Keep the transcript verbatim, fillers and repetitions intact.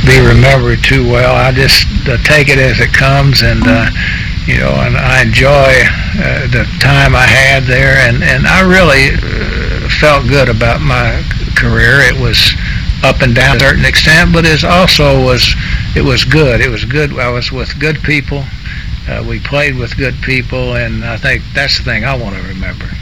be remembered too well. I just uh, take it as it comes, and uh, you know, and I enjoy uh, the time I had there, and and I really uh, felt good about my career. It was up and down to a certain extent, but it also was it was good. It was good. I was with good people. Uh, we played with good people, and I think that's the thing I want to remember.